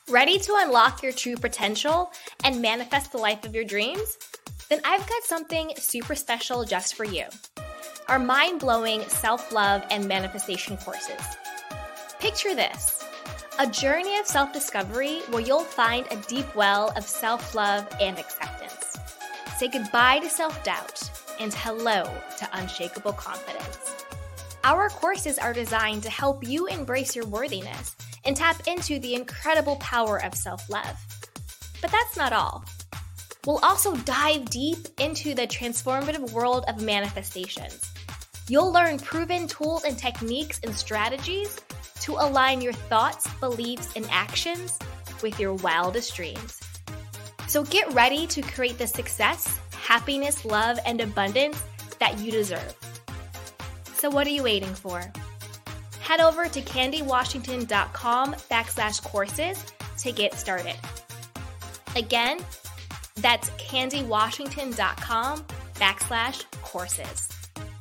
Ready to unlock your true potential and manifest the life of your dreams? Then I've got something super special just for you. Our mind-blowing self-love and manifestation courses. Picture this, a journey of self-discovery where you'll find a deep well of self-love and acceptance. Say goodbye to self-doubt and hello to unshakable confidence. Our courses are designed to help you embrace your worthiness and tap into the incredible power of self-love. But that's not all. We'll also dive deep into the transformative world of manifestations. You'll learn proven tools and techniques and strategies to align your thoughts, beliefs, and actions with your wildest dreams. So get ready to create the success, happiness, love, and abundance that you deserve. So what are you waiting for? Head over to candywashington.com/courses to get started. Again, that's candywashington.com/courses.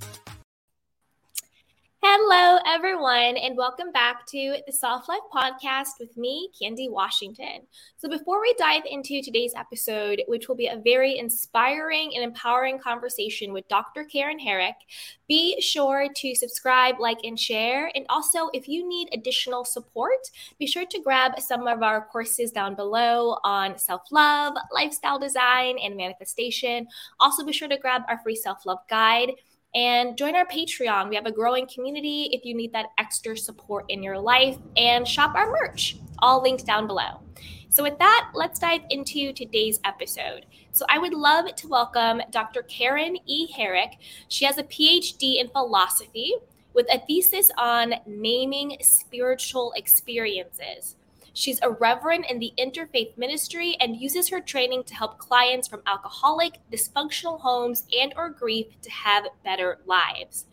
Hello, everyone, and welcome back to the Soft Life Podcast with me, Candy Washington. So before we dive into today's episode, which will be a very inspiring and empowering conversation with Dr. Karen Herrick, be sure to subscribe, like, and share. And also, if you need additional support, be sure to grab some of our courses down below on self-love, lifestyle design, and manifestation. Also, be sure to grab our free self-love guide. And join our Patreon. We have a growing community if you need that extra support in your life, and shop our merch, all linked down below. So with that, let's dive into today's episode. So I would love to welcome Dr. Karen E. Herrick. She has a PhD in philosophy with a thesis on naming spiritual experiences. She's a reverend in the interfaith ministry and uses her training to help clients from alcoholic, dysfunctional homes and or grief to have better lives.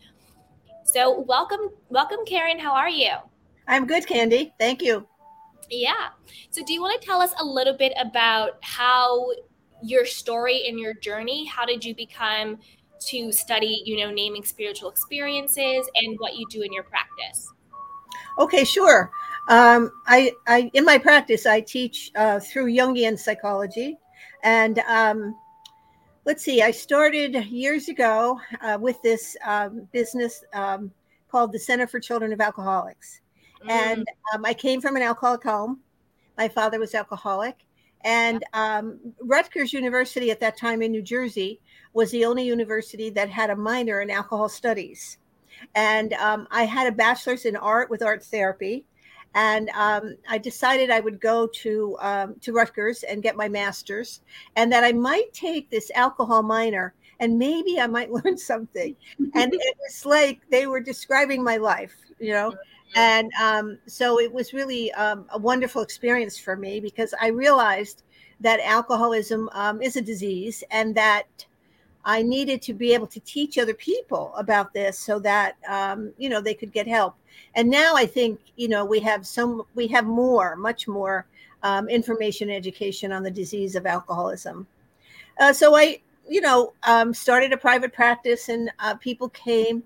So welcome, Karen. How are you? I'm good, Candy. Thank you. Yeah. So do you want to tell us a little bit about how your story and your journey, how did you become to study, naming spiritual experiences and what you do in your practice? Okay, sure. I in my practice, I teach through Jungian psychology, and let's see, I started years ago with this business called the Center for Children of Alcoholics, and I came from an alcoholic home. My father was alcoholic, and Rutgers University at that time in New Jersey was the only university that had a minor in alcohol studies. And I had a bachelor's in art with art therapy. And I decided I would go to Rutgers and get my master's, and that I might take this alcohol minor and maybe I might learn something. And it was like they were describing my life, And so it was really a wonderful experience for me, because I realized that alcoholism is a disease, and that I needed to be able to teach other people about this so that, they could get help. And now I think, we have much more information and education on the disease of alcoholism. So I, started a private practice, and people came.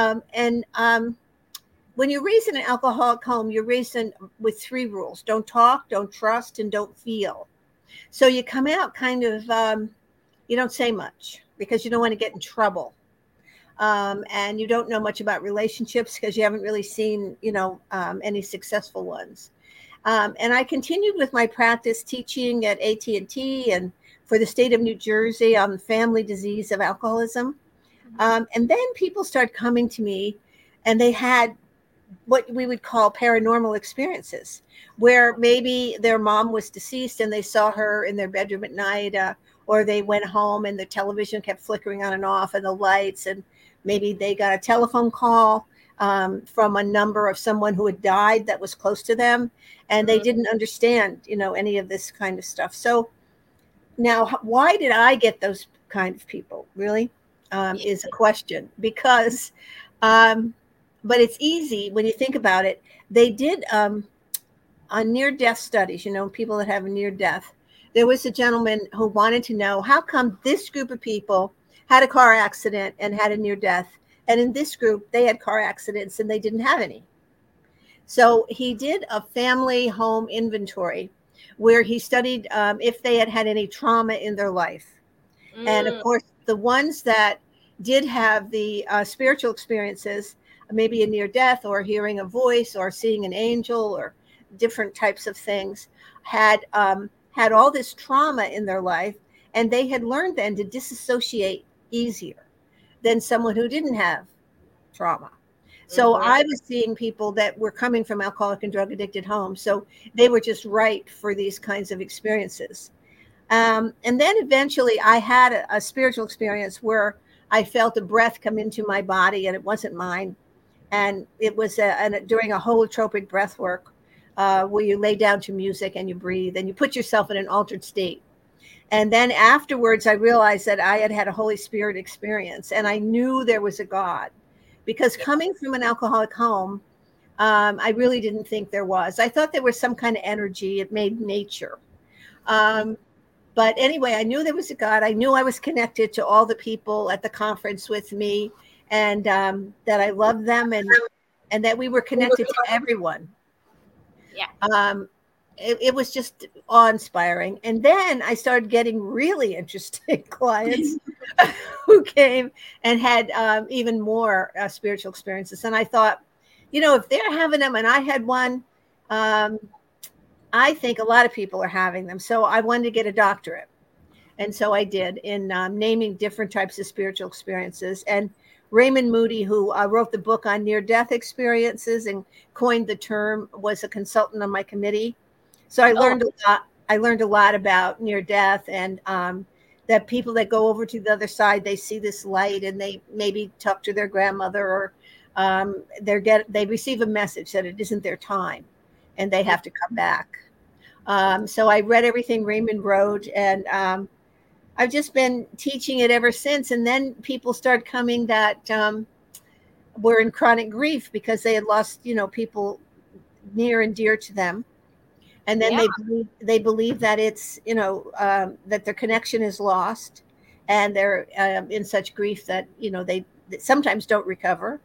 When you're raised in an alcoholic home, you're raised with 3 rules: don't talk, don't trust, and don't feel. So you come out kind of, you don't say much, because you don't want to get in trouble. And you don't know much about relationships because you haven't really seen, any successful ones. And I continued with my practice teaching at AT&T and for the state of New Jersey on the family disease of alcoholism. And then people started coming to me, and they had what we would call paranormal experiences, where maybe their mom was deceased and they saw her in their bedroom at night, or they went home and the television kept flickering on and off, and the lights, and maybe they got a telephone call from a number of someone who had died that was close to them, and they didn't understand, any of this kind of stuff. So now, why did I get those kind of people? Really, is a question, because, but it's easy when you think about it. They did on near-death studies, people that have a near-death. There was a gentleman who wanted to know, how come this group of people had a car accident and had a near death, and in this group, they had car accidents and they didn't have any? So he did a family home inventory where he studied if they had had any trauma in their life. And of course, the ones that did have the spiritual experiences, maybe a near death or hearing a voice or seeing an angel or different types of things, had all this trauma in their life, and they had learned then to disassociate easier than someone who didn't have trauma. So I was seeing people that were coming from alcoholic and drug addicted homes, so they were just right for these kinds of experiences. And then eventually I had a spiritual experience where I felt a breath come into my body, and it wasn't mine. And it was during a holotropic breath work, where you lay down to music and you breathe and you put yourself in an altered state. And then afterwards, I realized that I had had a Holy Spirit experience, and I knew there was a God, because coming from an alcoholic home, I really didn't think there was. I thought there was some kind of energy. It made nature. But anyway, I knew there was a God. I knew I was connected to all the people at the conference with me, and that I loved them, and that we were connected to everyone. Yeah. It was just awe-inspiring. And then I started getting really interesting clients who came and had even more spiritual experiences. And I thought, if they're having them and I had one, I think a lot of people are having them. So I wanted to get a doctorate. And so I did, in naming different types of spiritual experiences. And Raymond Moody, who wrote the book on near-death experiences and coined the term, was a consultant on my committee. So I learned a lot. I learned a lot about near-death, and that people that go over to the other side, they see this light, and they maybe talk to their grandmother, or they receive a message that it isn't their time, and they have to come back. So I read everything Raymond wrote, and I've just been teaching it ever since. And then people started coming that were in chronic grief because they had lost, people near and dear to them. And then they believe that it's, that their connection is lost, and they're in such grief that, they sometimes don't recover.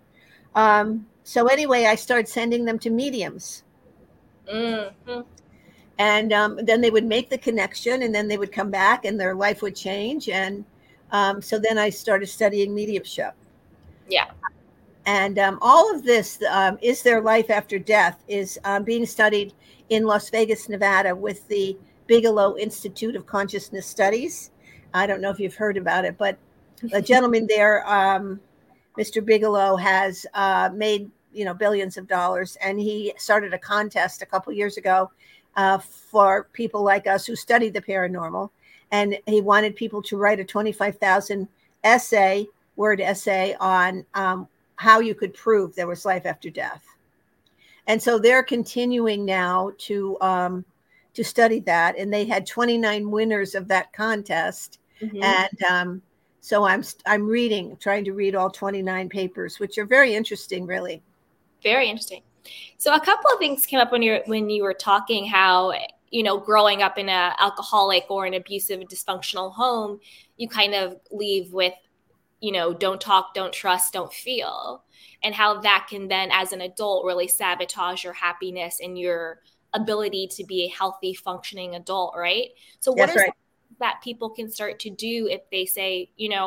So anyway, I started sending them to mediums. Mm-hmm. And then they would make the connection, and then they would come back and their life would change. And so then I started studying mediumship. Yeah. And all of this, Is There Life After Death, is being studied in Las Vegas, Nevada, with the Bigelow Institute of Consciousness Studies. I don't know if you've heard about it, but the gentleman there, Mr. Bigelow, has made billions of dollars, and he started a contest a couple years ago for people like us who study the paranormal, and he wanted people to write a 25,000 word essay on how you could prove there was life after death. And so they're continuing now to study that, and they had 29 winners of that contest. Mm-hmm. And so I'm trying to read all 29 papers, which are very interesting, really. Very interesting. So a couple of things came up when you were talking how, growing up in an alcoholic or an abusive, dysfunctional home, you kind of leave with, don't talk, don't trust, don't feel, and how that can then, as an adult, really sabotage your happiness and your ability to be a healthy, functioning adult, right? So what are something that people can start to do if they say,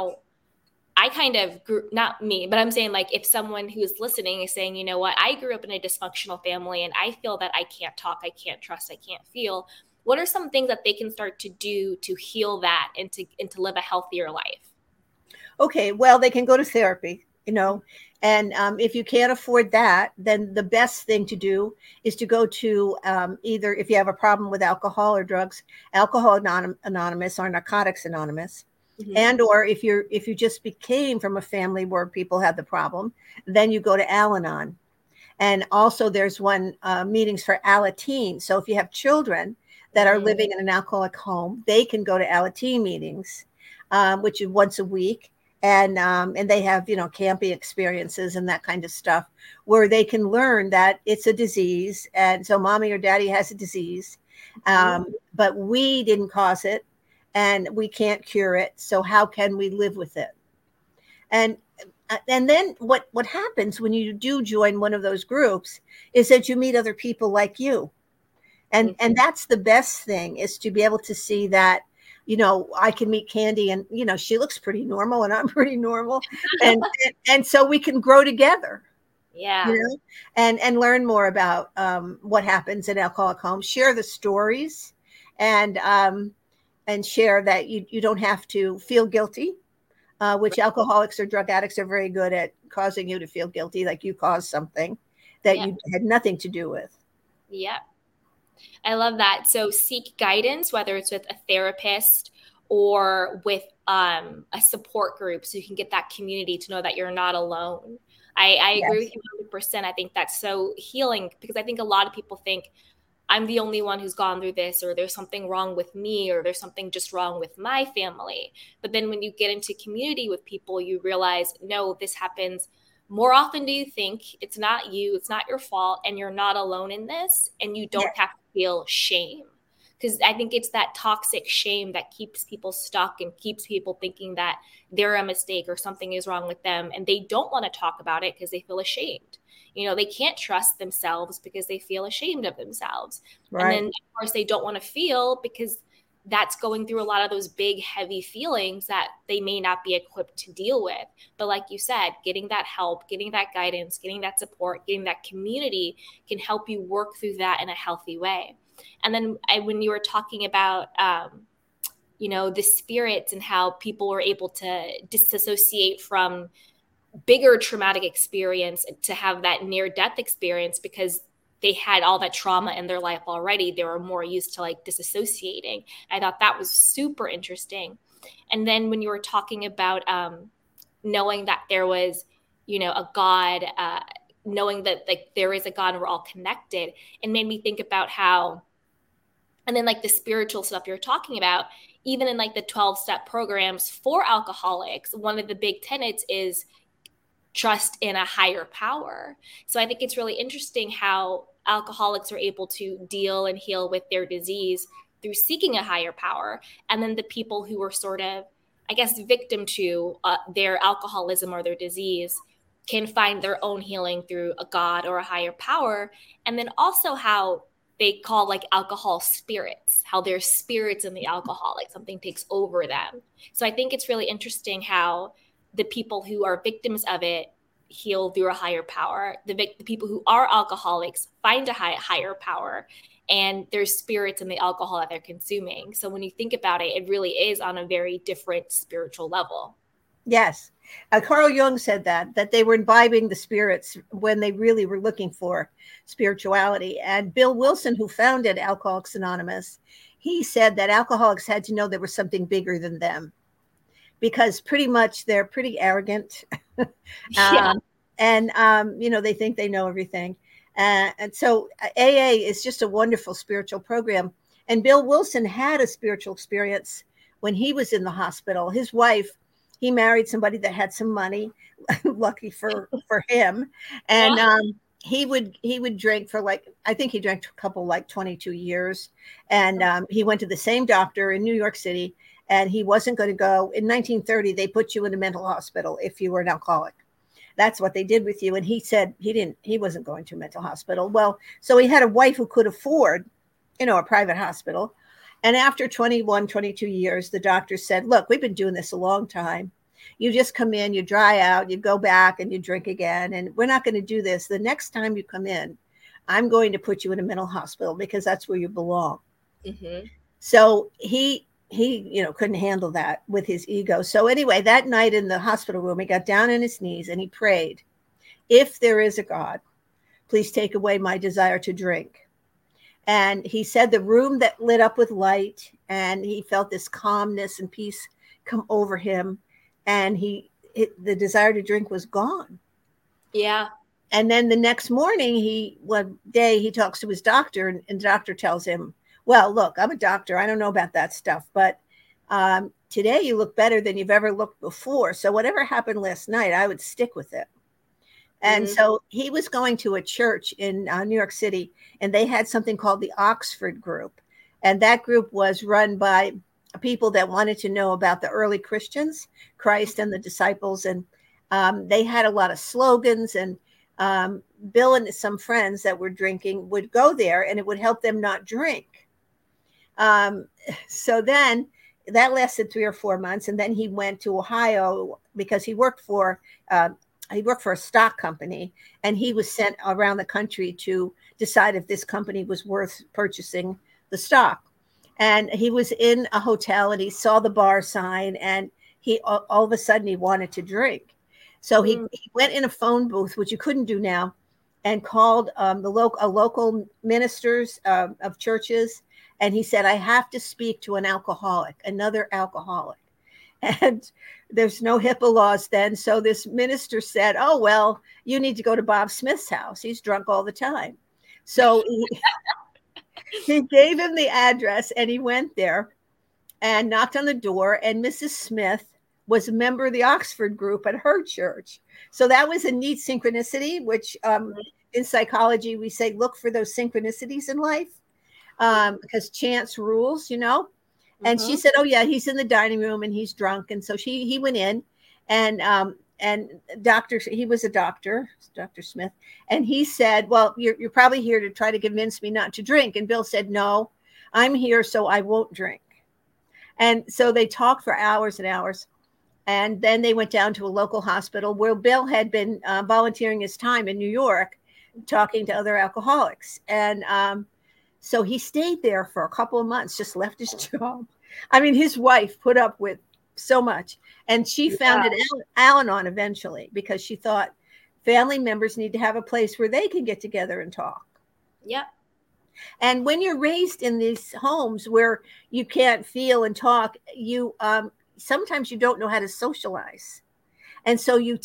I kind of grew, not me, but I'm saying, like, if someone who's listening is saying, I grew up in a dysfunctional family and I feel that I can't talk, I can't trust, I can't feel. What are some things that they can start to do to heal that and to live a healthier life? Okay, well, they can go to therapy, and if you can't afford that, then the best thing to do is to go to either, if you have a problem with alcohol or drugs, Alcohol Anonymous or Narcotics Anonymous. Mm-hmm. And or if you just came from a family where people had the problem, then you go to Al-Anon. And also there's meetings for Alateen. So if you have children that are living in an alcoholic home, they can go to Alateen meetings, which is once a week. And they have, camping experiences and that kind of stuff, where they can learn that it's a disease. And so mommy or daddy has a disease, but we didn't cause it, and we can't cure it. So how can we live with it? And then what happens when you do join one of those groups is that you meet other people like you. And that's the best thing, is to be able to see that, I can meet Candy and, she looks pretty normal and I'm pretty normal. And so we can grow together. Yeah. And learn more about what happens in alcoholic homes, share the stories, and share that you don't have to feel guilty, which alcoholics or drug addicts are very good at, causing you to feel guilty, like you caused something that you had nothing to do with. Yeah. I love that. So seek guidance, whether it's with a therapist or with a support group, so you can get that community to know that you're not alone. I agree with you 100%. I think that's so healing, because I think a lot of people think I'm the only one who's gone through this, or there's something wrong with me, or there's something just wrong with my family. But then when you get into community with people, you realize, no, this happens more often do you think. It's not you, it's not your fault, and you're not alone in this, and you don't have to feel shame. Because I think it's that toxic shame that keeps people stuck and keeps people thinking that they're a mistake or something is wrong with them, and they don't want to talk about it because they feel ashamed. They can't trust themselves because they feel ashamed of themselves. Right. And then, of course, they don't want to feel, because that's going through a lot of those big, heavy feelings that they may not be equipped to deal with. But like you said, getting that help, getting that guidance, getting that support, getting that community can help you work through that in a healthy way. And then when you were talking about, the spirits and how people were able to disassociate from bigger traumatic experience to have that near-death experience, because they had all that trauma in their life already. They were more used to disassociating. I thought that was super interesting. And then when you were talking about knowing that there was, a God, knowing that there is a God and we're all connected, it made me think about how, and then the spiritual stuff you're talking about, even in the 12-step programs for alcoholics, one of the big tenets is trust in a higher power. So I think it's really interesting how alcoholics are able to deal and heal with their disease through seeking a higher power. And then the people who were sort of, I guess, victim to their alcoholism or their disease can find their own healing through a God or a higher power. And then also how they call alcohol spirits, how there's spirits in the alcoholic, something takes over them. So I think it's really interesting how the people who are victims of it heal through a higher power. The people who are alcoholics find a higher power, and there's spirits in the alcohol that they're consuming. So when you think about it, it really is on a very different spiritual level. Yes. Carl Jung said that they were imbibing the spirits when they really were looking for spirituality. And Bill Wilson, who founded Alcoholics Anonymous, he said that alcoholics had to know there was something bigger than them, because pretty much they're pretty arrogant. And they think they know everything. And so AA is just a wonderful spiritual program. And Bill Wilson had a spiritual experience when he was in the hospital. His wife, he married somebody that had some money, lucky for him. And he would drink for I think he drank a couple 22 years. And he went to the same doctor in New York City, and he wasn't going to go. In 1930, they put you in a mental hospital if you were an alcoholic. That's what they did with you. And he said he wasn't going to a mental hospital. Well, so he had a wife who could afford, a private hospital. And after 21, 22 years, the doctor said, look, we've been doing this a long time. You just come in, you dry out, you go back and you drink again. And we're not going to do this. The next time you come in, I'm going to put you in a mental hospital, because that's where you belong. Mm-hmm. So he couldn't handle that with his ego. So anyway, that night in the hospital room, he got down on his knees and he prayed, if there is a God, please take away my desire to drink. And he said the room that lit up with light, and he felt this calmness and peace come over him. And the desire to drink was gone. Yeah. And then the next morning, one day he talks to his doctor, and the doctor tells him, well, look, I'm a doctor. I don't know about that stuff, but today you look better than you've ever looked before. So whatever happened last night, I would stick with it. And so he was going to a church in New York City, and they had something called the Oxford Group. And that group was run by people that wanted to know about the early Christians, Christ and the disciples. And they had a lot of slogans, and Bill and some friends that were drinking would go there, and it would help them not drink. So then that lasted 3 or 4 months, and then he went to Ohio because he worked for a stock company, and he was sent around the country to decide if this company was worth purchasing the stock. And he was in a hotel, and he saw the bar sign, and he all of a sudden he wanted to drink. So he went in a phone booth, which you couldn't do now, and called local ministers of churches. And he said, I have to speak to another alcoholic. And there's no HIPAA laws then. So this minister said, oh, well, you need to go to Bob Smith's house. He's drunk all the time. So he gave him the address, and he went there and knocked on the door. And Mrs. Smith was a member of the Oxford group at her church. So that was a neat synchronicity, which in psychology, we say, look for those synchronicities in life because chance rules, And she said, oh, yeah, he's in the dining room and he's drunk. And so he went in, and he was a doctor, Dr. Smith. And he said, well, you're probably here to try to convince me not to drink. And Bill said, no, I'm here so I won't drink. And so they talked for hours and hours. And then they went down to a local hospital where Bill had been volunteering his time in New York, talking to other alcoholics. And so he stayed there for a couple of months, just left his job. I mean, his wife put up with so much. And she founded Al-Anon eventually because she thought family members need to have a place where they can get together and talk. Yep. And when you're raised in these homes where you can't feel and talk, you sometimes you don't know how to socialize. And so you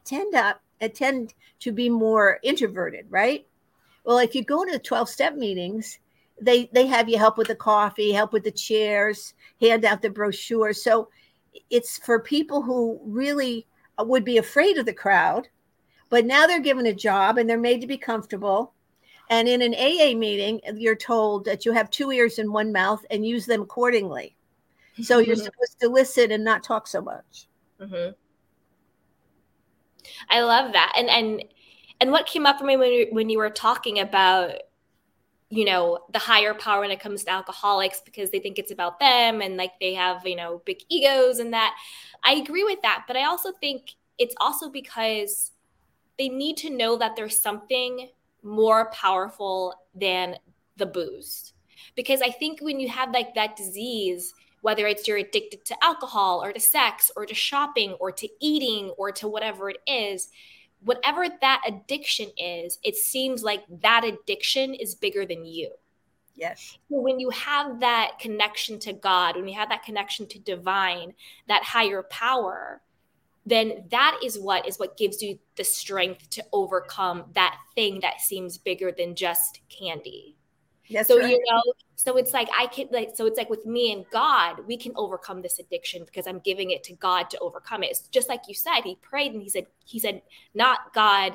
tend to be more introverted, right? Well, if you go to 12-step meetings, they have you help with the coffee, help with the chairs, hand out the brochure. So it's for people who really would be afraid of the crowd, but now they're given a job and they're made to be comfortable. And in an AA meeting, you're told that you have 2 ears and 1 mouth and use them accordingly. So you're supposed to listen and not talk so much. Mm-hmm. I love that. And what came up for me when you were talking about, the higher power when it comes to alcoholics, because they think it's about them and like they have, big egos and that. I agree with that. But I also think it's also because they need to know that there's something more powerful than the booze. Because I think when you have like that disease, whether it's you're addicted to alcohol or to sex or to shopping or to eating or to whatever it is, whatever that addiction is, it seems like that addiction is bigger than you. Yes. So when you have that connection to God, when you have that connection to divine, that higher power, then that is what gives you the strength to overcome that thing that seems bigger than just candy. That's so, right. So it's like so it's like with me and God, we can overcome this addiction because I'm giving it to God to overcome it. It's just like you said, he prayed and he said, not God,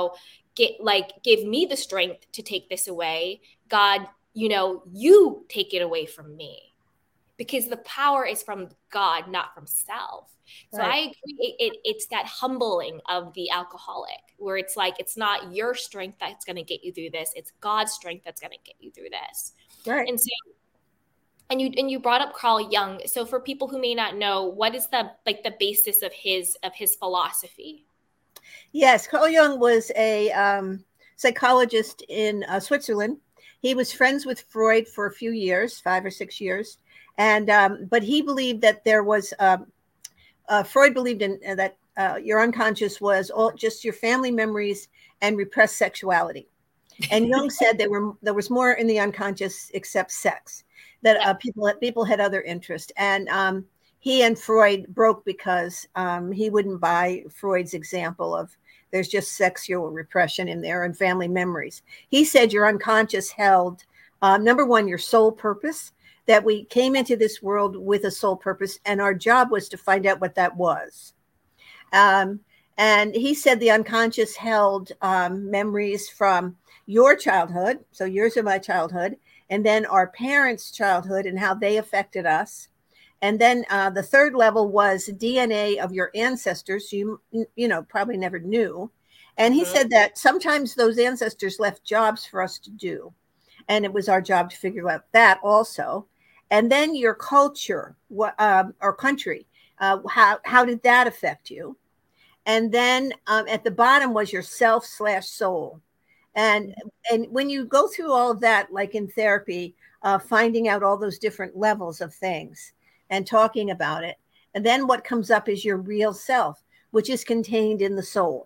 give me the strength to take this away. God, you take it away from me. Because the power is from God, not from self. So right. I agree. It's that humbling of the alcoholic where it's like, it's not your strength that's going to get you through this. It's God's strength that's going to get you through this. Right. And so, and you brought up Carl Jung. So for people who may not know, what is the basis of his philosophy? Yes. Carl Jung was a psychologist in Switzerland. He was friends with Freud for a few years, 5 or 6 years. And but he believed that there was Freud believed in that your unconscious was all just your family memories and repressed sexuality. And Jung said there was more in the unconscious except sex, that people had other interests. And he and Freud broke because he wouldn't buy Freud's example of there's just sexual repression in there and family memories. He said your unconscious held, number one, your soul purpose, that we came into this world with a soul purpose, and our job was to find out what that was. And he said the unconscious held memories from your childhood, so yours are my childhood, and then our parents' childhood and how they affected us. And then the third level was DNA of your ancestors, you probably never knew. And he said that sometimes those ancestors left jobs for us to do. And it was our job to figure out that also. And then your culture or country, how did that affect you? And then at the bottom was your self/soul. And when you go through all of that, like in therapy, finding out all those different levels of things and talking about it, and then what comes up is your real self, which is contained in the soul.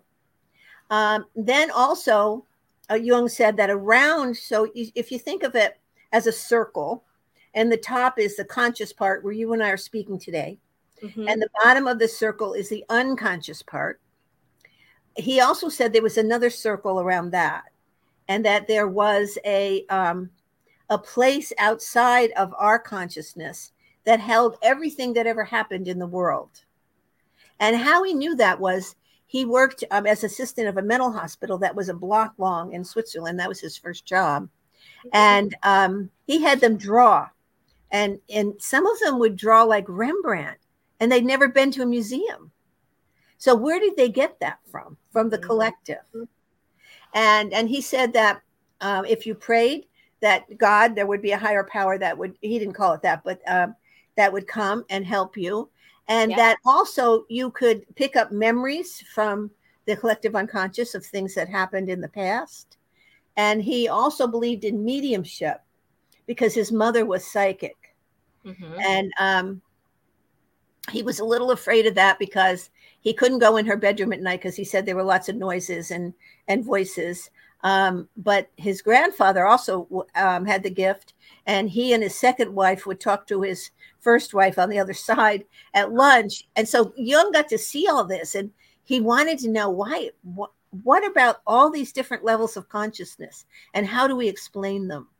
Then also, Jung said that around, so if you think of it as a circle, and the top is the conscious part where you and I are speaking today, and the bottom of the circle is the unconscious part. He also said there was another circle around that, and that there was a place outside of our consciousness that held everything that ever happened in the world. And how he knew that was he worked as assistant of a mental hospital that was a block long in Switzerland. That was his first job. And he had them draw. And some of them would draw like Rembrandt, and they'd never been to a museum. So where did they get that from? From the collective. And he said that if you prayed that God, there would be a higher power that would, he didn't call it that, but that would come and help you. And that also you could pick up memories from the collective unconscious of things that happened in the past. And he also believed in mediumship because his mother was psychic. And he was a little afraid of that because he couldn't go in her bedroom at night because he said there were lots of noises and voices. But his grandfather also had the gift, and he and his second wife would talk to his first wife on the other side at lunch. And so Jung got to see all this, and he wanted to know why, what about all these different levels of consciousness, and how do we explain them?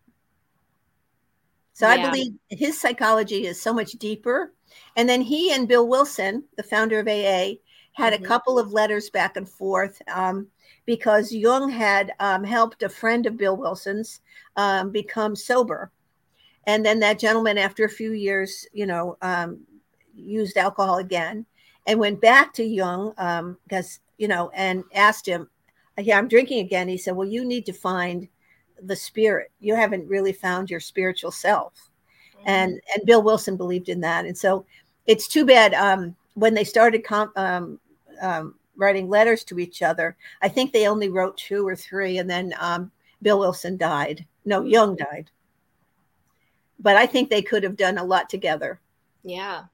So I believe his psychology is so much deeper. And then he and Bill Wilson, the founder of AA, had a couple of letters back and forth because Jung had helped a friend of Bill Wilson's become sober. And then that gentleman, after a few years, used alcohol again and went back to Jung because, and asked him, yeah, I'm drinking again. He said, well, you need to find the spirit. You haven't really found your spiritual self. And Bill Wilson believed in that. And so it's too bad when they started writing letters to each other, I think they only wrote 2 or 3, and then Bill Wilson died. No, Jung died. But I think they could have done a lot together. Yeah.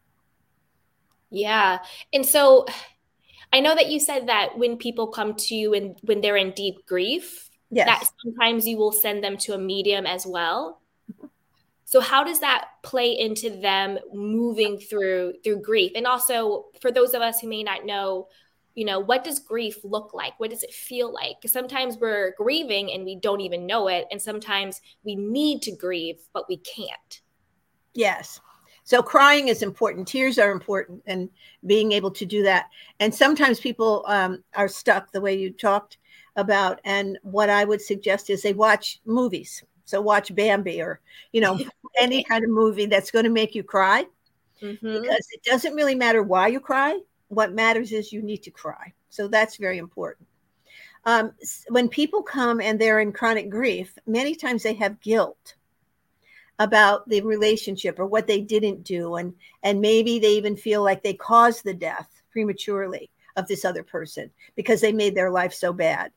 Yeah. And so I know that you said that when people come to you and when they're in deep grief, that sometimes you will send them to a medium as well. So how does that play into them moving through grief? And also for those of us who may not know, what does grief look like? What does it feel like? Because sometimes we're grieving and we don't even know it. And sometimes we need to grieve, but we can't. Yes. So crying is important. Tears are important, and being able to do that. And sometimes people are stuck the way you talked about. And what I would suggest is they watch movies. So watch Bambi or, any kind of movie that's going to make you cry, because it doesn't really matter why you cry. What matters is you need to cry. So that's very important. When people come and they're in chronic grief, many times they have guilt about the relationship or what they didn't do. And maybe they even feel like they caused the death prematurely of this other person because they made their life so bad.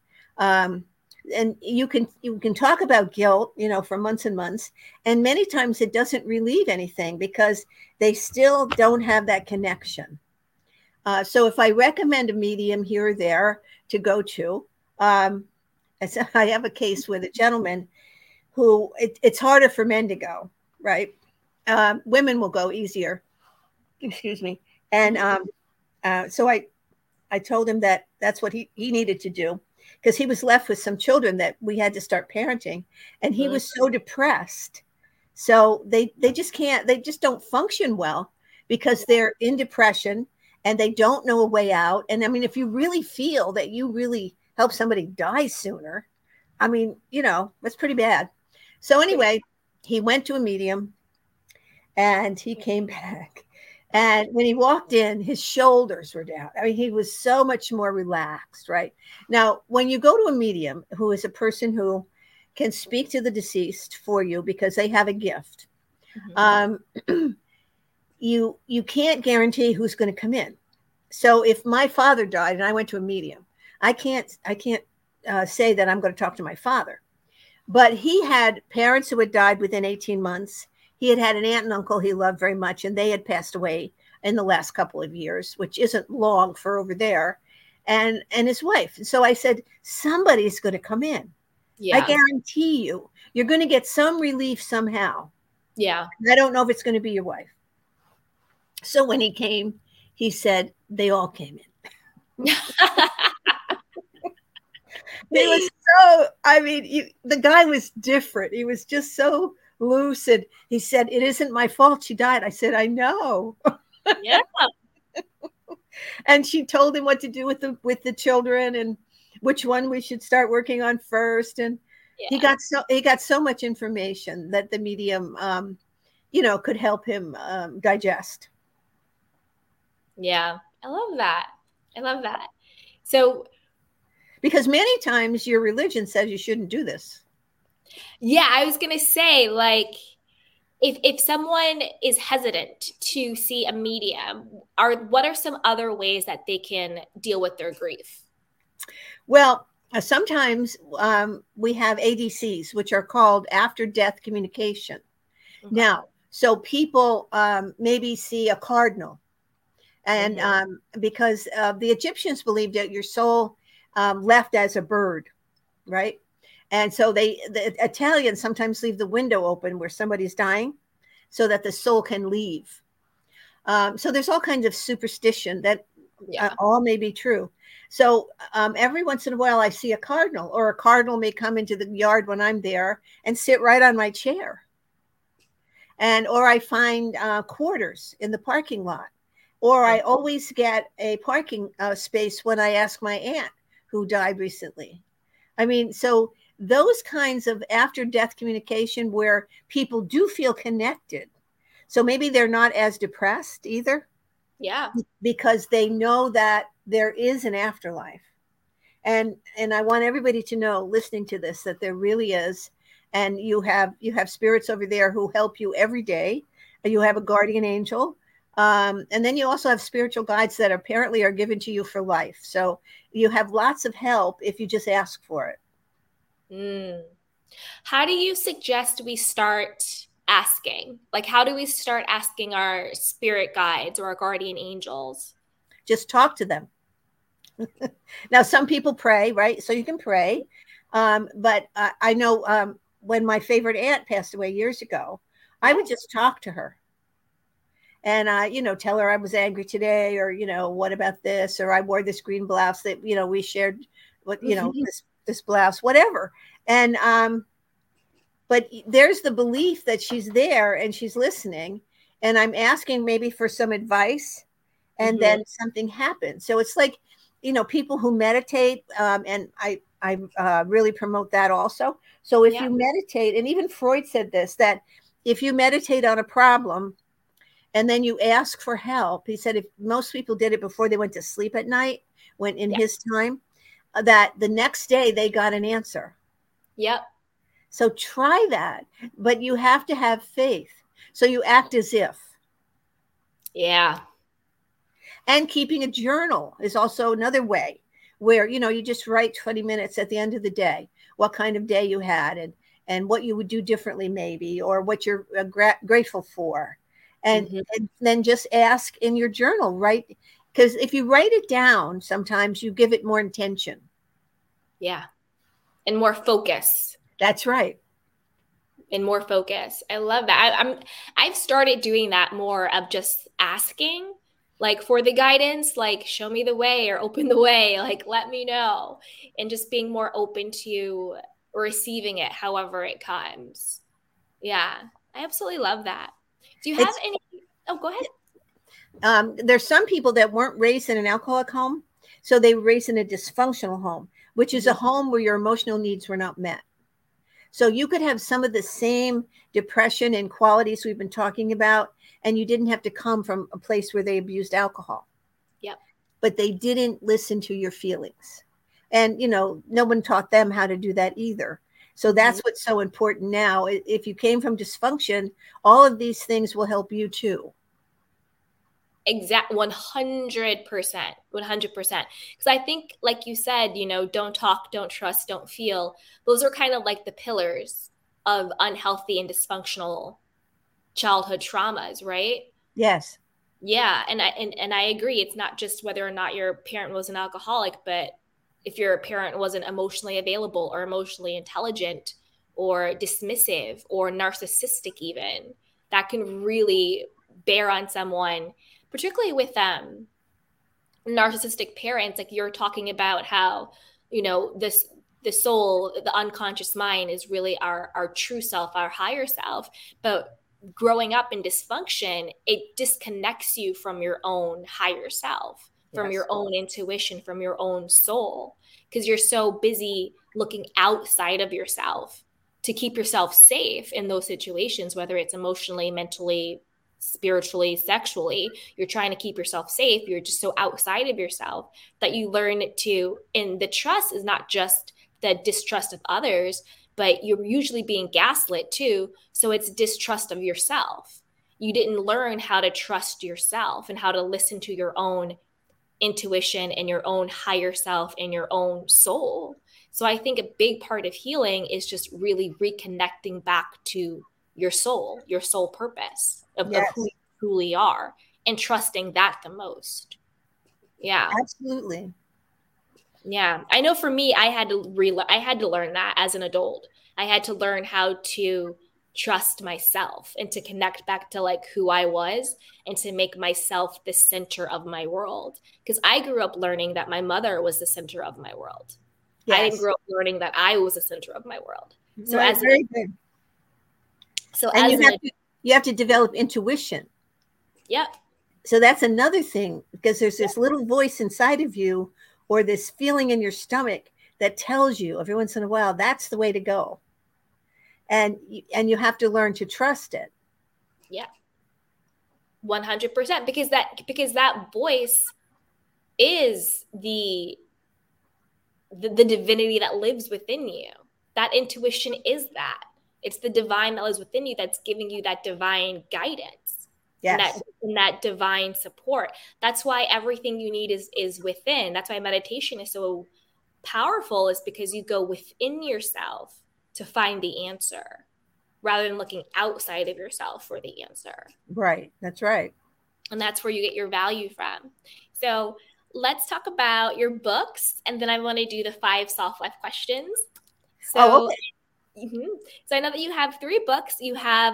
And you can talk about guilt, for months and months. And many times it doesn't relieve anything because they still don't have that connection. So if I recommend a medium here or there to go to, I have a case with a gentleman who it's harder for men to go, right? Women will go easier. Excuse me. And so I told him that that's what he needed to do, because he was left with some children that we had to start parenting, and he was so depressed. So they just don't function well because they're in depression and they don't know a way out. And I mean, if you really feel that you really help somebody die sooner, I mean, that's pretty bad. So anyway, he went to a medium and he came back And when he walked in, his shoulders were down. I mean, he was so much more relaxed, right? Now, when you go to a medium who is a person who can speak to the deceased for you because they have a gift, you can't guarantee who's going to come in. So if my father died and I went to a medium, I can't say that I'm going to talk to my father. But he had parents who had died within 18 months. He had an aunt and uncle he loved very much, and they had passed away in the last couple of years, which isn't long for over there, and his wife. And so I said, somebody's going to come in. Yeah. I guarantee you're going to get some relief somehow. Yeah. I don't know if it's going to be your wife. So when he came, he said, they all came in. He was the guy was different. He was just so lucid. He said, it isn't my fault she died. I said, I know. Yeah. And she told him what to do with the children and which one we should start working on first. And he got so much information that the medium, could help him digest. Yeah. I love that. So, because many times your religion says you shouldn't do this. Yeah, I was going to say, like, if someone is hesitant to see a medium, what are some other ways that they can deal with their grief? Well, sometimes we have ADCs, which are called after-death communication. Mm-hmm. Now, so people maybe see a cardinal, and because the Egyptians believed that your soul left as a bird, right? And so the Italians sometimes leave the window open where somebody's dying so that the soul can leave. So there's all kinds of superstition that all may be true. So every once in a while I see a cardinal, or a cardinal may come into the yard when I'm there and sit right on my chair. Or I find quarters in the parking lot. Or I always get a parking space when I ask my aunt who died recently. I mean, so those kinds of after-death communication where people do feel connected. So maybe they're not as depressed either. Yeah. Because they know that there is an afterlife. And I want everybody to know, listening to this, that there really is. And you have spirits over there who help you every day. You have a guardian angel. And then you also have spiritual guides that apparently are given to you for life. So you have lots of help if you just ask for it. How do you suggest we start asking? Like, how do we start asking our spirit guides or our guardian angels? Just talk to them. Now, some people pray, right? So you can pray. But I know when my favorite aunt passed away years ago, I would just talk to her. And tell her I was angry today, or, what about this? Or I wore this green blouse that, we shared, this blouse, whatever. And, but there's the belief that she's there and she's listening, and I'm asking maybe for some advice, and then something happens. So it's like, people who meditate, and I really promote that also. So if you meditate, and even Freud said this, that if you meditate on a problem, and then you ask for help, he said if most people did it before they went to sleep at night, when in his time, that the next day they got an answer. Yep. So try that, but you have to have faith. So you act as if. Yeah. And keeping a journal is also another way where, you just write 20 minutes at the end of the day, what kind of day you had, and what you would do differently maybe, or what you're grateful for. And then just ask in your journal, right? Because if you write it down, sometimes you give it more intention. Yeah. And more focus. That's right. And more focus. I love that. I've started doing that more, of just asking, like, for the guidance, like, show me the way or open the way, like, let me know, and just being more open to receiving it however it comes. Yeah. I absolutely love that. Do you have any? Oh, go ahead. There's some people that weren't raised in an alcoholic home, so they were raised in a dysfunctional home, which is a home where your emotional needs were not met. So you could have some of the same depression and qualities we've been talking about, and you didn't have to come from a place where they abused alcohol. Yep. But they didn't listen to your feelings. And, no one taught them how to do that either. So that's what's so important now. If you came from dysfunction, all of these things will help you too. Exact 100%. 100%. Because I think, like you said, don't talk, don't trust, don't feel. Those are kind of like the pillars of unhealthy and dysfunctional childhood traumas, right? Yes. Yeah, and I agree. It's not just whether or not your parent was an alcoholic, but if your parent wasn't emotionally available or emotionally intelligent or dismissive or narcissistic even, that can really bear on someone, particularly with narcissistic parents. Like you're talking about how, the soul, the unconscious mind is really our true self, our higher self. But growing up in dysfunction, it disconnects you from your own higher self, from your own intuition, from your own soul, because you're so busy looking outside of yourself to keep yourself safe in those situations, whether it's emotionally, mentally, spiritually, sexually. You're trying to keep yourself safe. You're just so outside of yourself that you learn to, and the trust is not just the distrust of others, but you're usually being gaslit too. So it's distrust of yourself. You didn't learn how to trust yourself and how to listen to your own intuition and your own higher self and your own soul. So I think a big part of healing is just really reconnecting back to your soul purpose of who you truly are, and trusting that the most. Yeah. Absolutely. Yeah. I know for me, I had to learn that as an adult. I had to learn how to trust myself and to connect back to like who I was and to make myself the center of my world. Because I grew up learning that my mother was the center of my world. Yes. I didn't grow up learning that I was the center of my world. So right, very good. So and you have to develop intuition. Yep. So that's another thing, because there's this little voice inside of you or this feeling in your stomach that tells you every once in a while, that's the way to go. And you have to learn to trust it. Yeah. 100%. Because that voice is the divinity that lives within you. That intuition is that. It's the divine that lives within you that's giving you that divine guidance. Yes. And that divine support. That's why everything you need is within. That's why meditation is so powerful, is because you go within yourself to find the answer rather than looking outside of yourself for the answer. Right. That's right. And that's where you get your value from. So let's talk about your books, and then I want to do the 5 soft-life questions. So, okay. So I know that you have 3 books. You have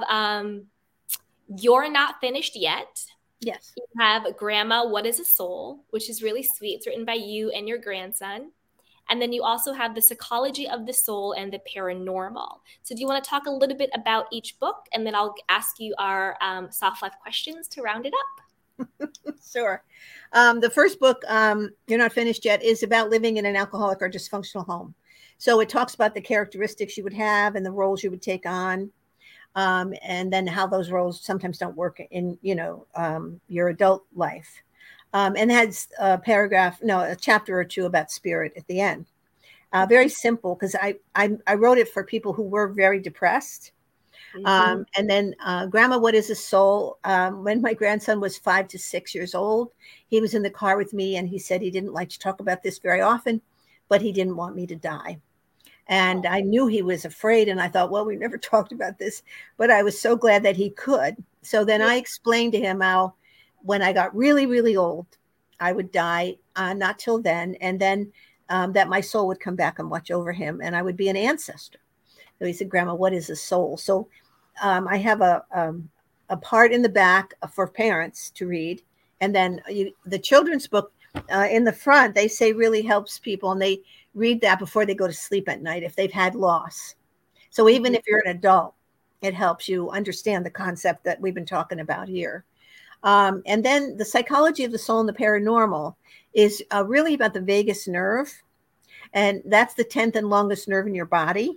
You're Not Finished Yet. Yes. You have Grandma, What is a Soul, which is really sweet. It's written by you and your grandson. And then you also have The Psychology of the Soul and the Paranormal. So do you want to talk a little bit about each book? And then I'll ask you our soft life questions to round it up. Sure. The first book, You're Not Finished Yet, is about living in an alcoholic or dysfunctional home. So it talks about the characteristics you would have and the roles you would take on. And then how those roles sometimes don't work in, your adult life. And has a chapter or 2 about spirit at the end. Very simple, because I wrote it for people who were very depressed. Mm-hmm. And then Grandma, What is a Soul? When my grandson was 5 to 6 years old, he was in the car with me, and he said he didn't like to talk about this very often, but he didn't want me to die. And I knew he was afraid, and I thought, well, we never talked about this, but I was so glad that he could. So then I explained to him how when I got really, really old, I would die, not till then, and then that my soul would come back and watch over him, and I would be an ancestor. So he said, Grandma, what is a soul? So I have a part in the back for parents to read, and then the children's book in the front, they say really helps people, and they read that before they go to sleep at night if they've had loss. So even if you're an adult, it helps you understand the concept that we've been talking about here. And then The Psychology of the Soul and the Paranormal is really about the vagus nerve. And that's the 10th and longest nerve in your body.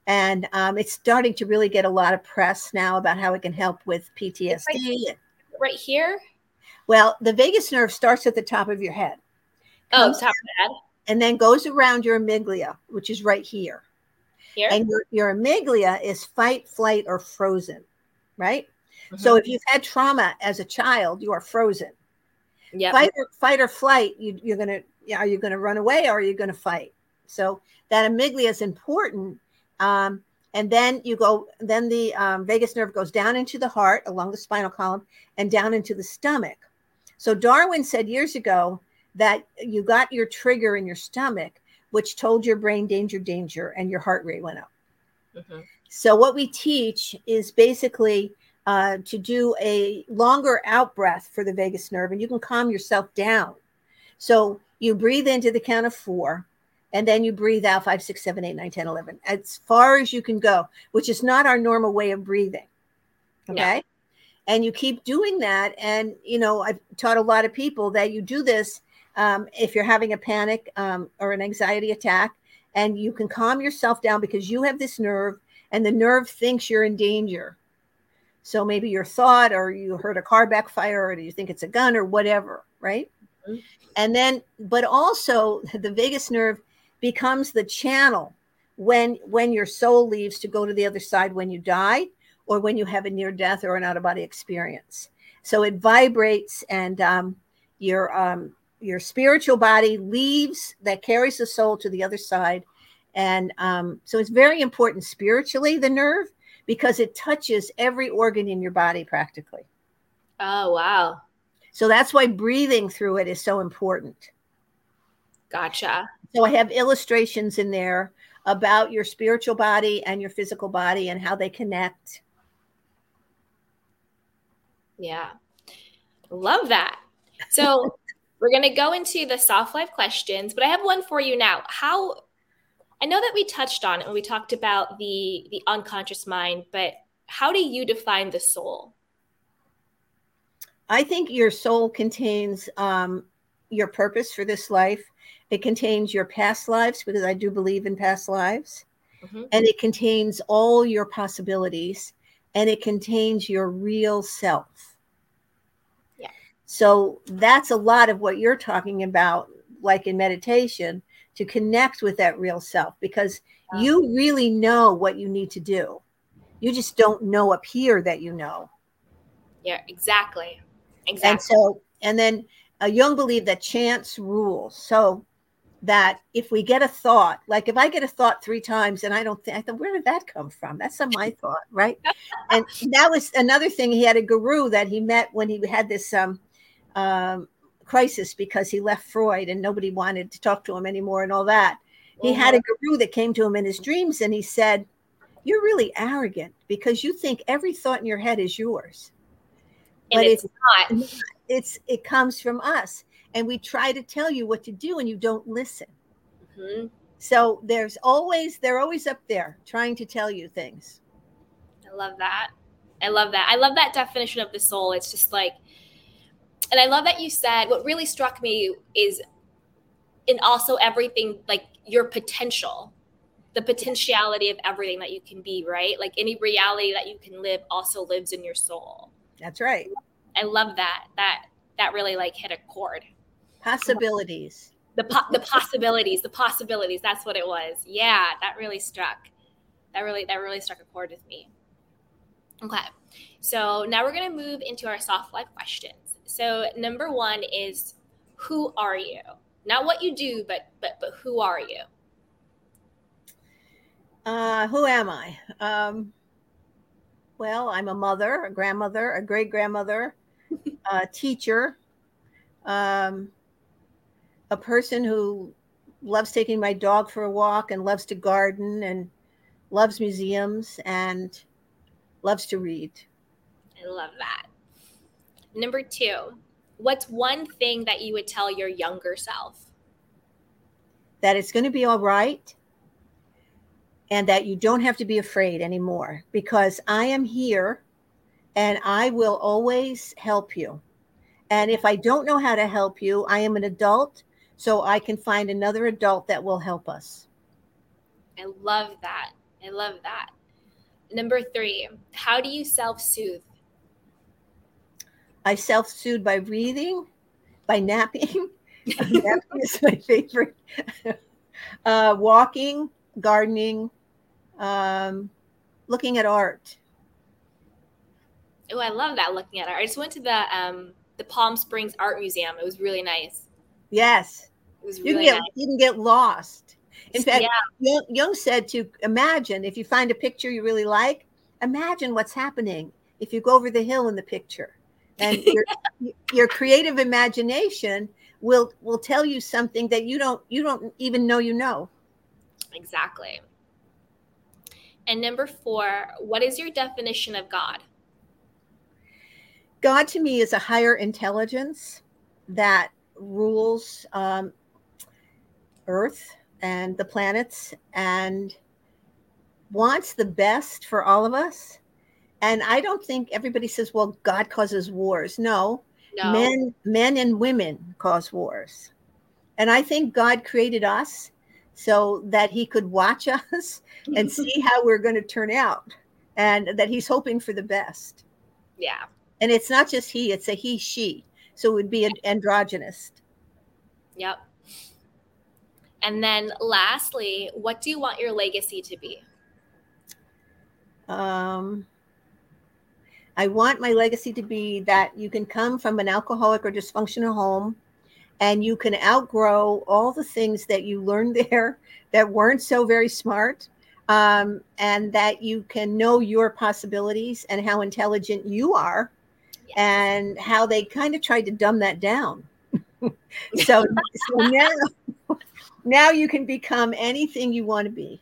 And it's starting to really get a lot of press now about how it can help with PTSD. Right here? Well, the vagus nerve starts at the top of your head. Oh, top of the head. And then goes around your amygdala, which is right here. Here? And your amygdala is fight, flight, or frozen, right? So if you've had trauma as a child, you are frozen. Yeah. Fight or flight, you're going to, are you going to run away or are you going to fight? So that amygdala is important. And then the vagus nerve goes down into the heart along the spinal column and down into the stomach. So Darwin said years ago that you got your trigger in your stomach, which told your brain danger, danger, and your heart rate went up. So what we teach is basically to do a longer out breath for the vagus nerve, and you can calm yourself down. So you breathe into the count of 4, and then you breathe out 5, 6, 7, 8, 9, 10, 11, as far as you can go, which is not our normal way of breathing. Okay. No. And you keep doing that. And, I've taught a lot of people that you do this if you're having a panic or an anxiety attack, and you can calm yourself down because you have this nerve and the nerve thinks you're in danger. So maybe your thought, or you heard a car backfire, or you think it's a gun or whatever, right? And then, but also the vagus nerve becomes the channel when your soul leaves to go to the other side when you die, or when you have a near death or an out of body experience. So it vibrates, and your spiritual body leaves, that carries the soul to the other side. And so it's very important spiritually, the nerve, because it touches every organ in your body practically. Oh, wow. So that's why breathing through it is so important. Gotcha. So I have illustrations in there about your spiritual body and your physical body and how they connect. Yeah. Love that. So we're going to go into the soft life questions, but I have one for you now. I know that we touched on it when we talked about the unconscious mind, but how do you define the soul? I think your soul contains your purpose for this life. It contains your past lives, because I do believe in past lives. And it contains all your possibilities, and it contains your real self. Yeah. So that's a lot of what you're talking about, like in meditation, to connect with that real self, because you really know what you need to do. You just don't know up here that you know. Yeah, exactly. And then Jung believed that chance rules. So that if we get a thought, like if I get a thought 3 times and I thought, where did that come from? That's not my thought, right? And that was another thing. He had a guru that he met when he had this crisis because he left Freud and nobody wanted to talk to him anymore and all that. He had a guru that came to him in his dreams, and he said, "You're really arrogant because you think every thought in your head is yours." And but it's not. It comes from us, and we try to tell you what to do and you don't listen. So they're always up there trying to tell you things. I love that. I love that definition of the soul. It's just like, and I love that you said, what really struck me is, and also everything, like your potential, the potentiality of everything that you can be, right? Like any reality that you can live also lives in your soul. That's right. I love that. That really like hit a chord. Possibilities. The possibilities. That's what it was. Yeah, that really struck a chord with me. Okay. So now we're going to move into our soft life questions. So number 1 is, who are you? Not what you do, but who are you? Who am I? Well, I'm a mother, a grandmother, a great grandmother, a teacher, a person who loves taking my dog for a walk and loves to garden and loves museums and loves to read. I love that. Number 2, what's one thing that you would tell your younger self? That it's going to be all right, and that you don't have to be afraid anymore, because I am here and I will always help you. And if I don't know how to help you, I am an adult, so I can find another adult that will help us. I love that. I love that. Number 3, how do you self-soothe? I self-soothe by breathing, by napping. Napping is my favorite. Walking, gardening, looking at art. Oh, I love that, looking at art. I just went to the Palm Springs Art Museum. It was really nice. Yes. It was really nice. You can get lost. In fact, yeah. Jung said to imagine, if you find a picture you really like, imagine what's happening if you go over the hill in the picture. And your creative imagination will tell you something that you don't even know you know. Exactly. And number 4, what is your definition of God? God to me is a higher intelligence that rules Earth and the planets and wants the best for all of us. And I don't think everybody says, well, God causes wars. No. Men and women cause wars. And I think God created us so that he could watch us and see how we're going to turn out, and that he's hoping for the best. Yeah. And it's not just he, it's a he, she. So it would be an androgynous. Yep. And then lastly, what do you want your legacy to be? I want my legacy to be that you can come from an alcoholic or dysfunctional home and you can outgrow all the things that you learned there that weren't so very smart, and that you can know your possibilities and how intelligent you are, and how they kind of tried to dumb that down. so now you can become anything you want to be.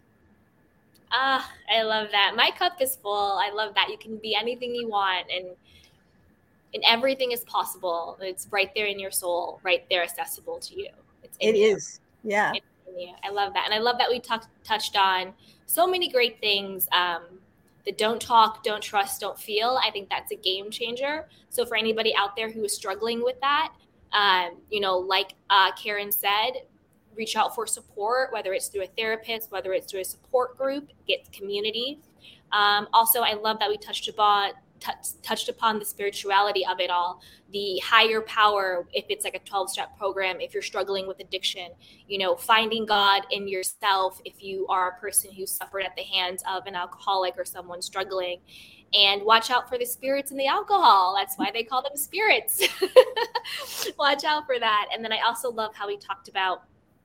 I love that. My cup is full. I love that. You can be anything you want, and everything is possible. It's right there in your soul, right there, accessible to you. It is. Yeah. I love that. And I love that we touched on so many great things. The don't talk, don't trust, don't feel. I think that's a game changer. So for anybody out there who is struggling with that, like Karen said, reach out for support, whether it's through a therapist, whether it's through a support group, get community. Also, I love that we touched upon the spirituality of it all, the higher power, if it's like a 12-step program, if you're struggling with addiction, finding God in yourself, if you are a person who suffered at the hands of an alcoholic or someone struggling, and watch out for the spirits in the alcohol. That's why they call them spirits. Watch out for that. And then I also love how we talked about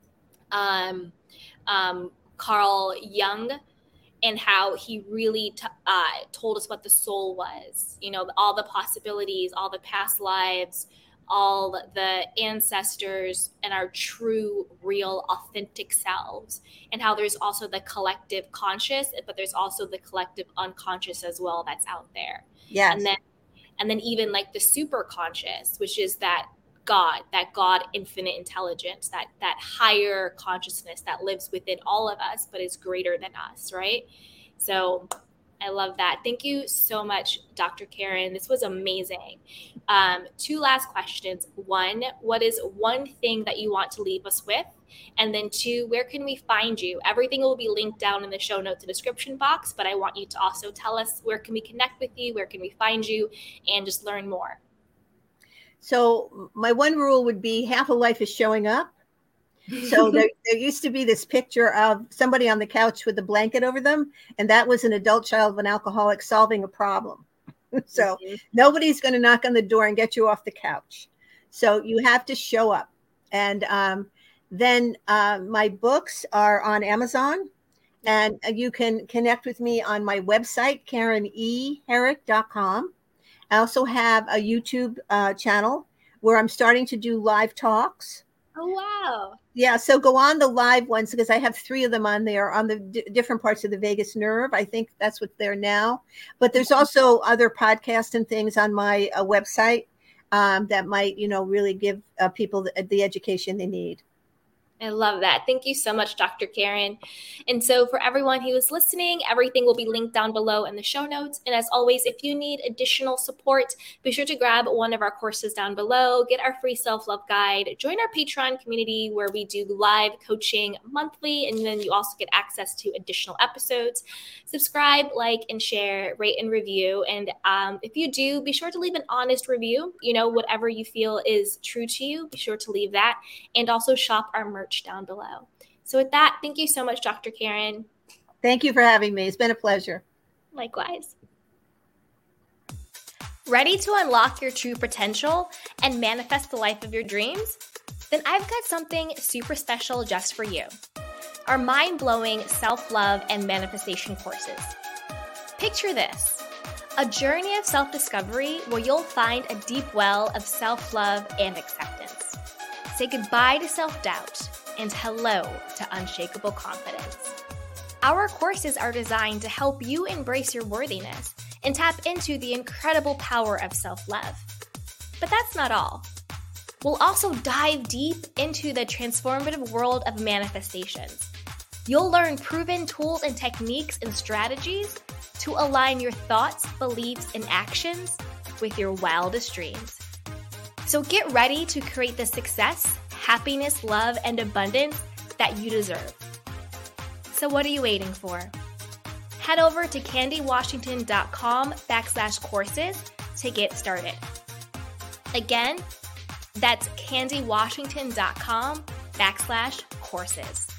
Carl Jung, and how he really told us what the soul was, all the possibilities, all the past lives, all the ancestors, and our true, real, authentic selves, and how there's also the collective conscious, but there's also the collective unconscious as well that's out there. Yes. And then even like the super conscious, which is that God infinite intelligence, that higher consciousness that lives within all of us, but is greater than us, right? So I love that. Thank you so much, Dr. Karen. This was amazing. 2 last questions. 1, what is one thing that you want to leave us with? And then 2, where can we find you? Everything will be linked down in the show notes and description box, but I want you to also tell us, where can we connect with you? Where can we find you? And just learn more. So my one rule would be half of life is showing up. So there used to be this picture of somebody on the couch with a blanket over them, and that was an adult child of an alcoholic solving a problem. So nobody's going to knock on the door and get you off the couch. So you have to show up. And then my books are on Amazon, and you can connect with me on my website, KarenEHerrick.com. I also have a YouTube channel where I'm starting to do live talks. Oh, wow. Yeah. So go on the live ones, because I have 3 of them on there on the different parts of the vagus nerve. I think that's what's there now. But there's also other podcasts and things on my website that might, really give people the education they need. I love that. Thank you so much, Dr. Karen. And so for everyone who is listening, everything will be linked down below in the show notes. And as always, if you need additional support, be sure to grab one of our courses down below, get our free self-love guide, join our Patreon community where we do live coaching monthly, and then you also get access to additional episodes. Subscribe, like, and share, rate, and review. And if you do, be sure to leave an honest review. Whatever you feel is true to you, be sure to leave that. And also shop our merch down below. So with that, thank you so much, Dr. Karen. Thank you for having me. It's been a pleasure. Likewise. Ready to unlock your true potential and manifest the life of your dreams? Then I've got something super special just for you. Our mind-blowing self-love and manifestation courses. Picture this: a journey of self-discovery where you'll find a deep well of self-love and acceptance. Say goodbye to self-doubt and hello to unshakable confidence. Our courses are designed to help you embrace your worthiness and tap into the incredible power of self-love. But that's not all. We'll also dive deep into the transformative world of manifestations. You'll learn proven tools and techniques and strategies to align your thoughts, beliefs, and actions with your wildest dreams. So get ready to create the success, happiness, love, and abundance that you deserve. So what are you waiting for? Head over to candywashington.com/courses to get started. Again, that's candywashington.com/courses.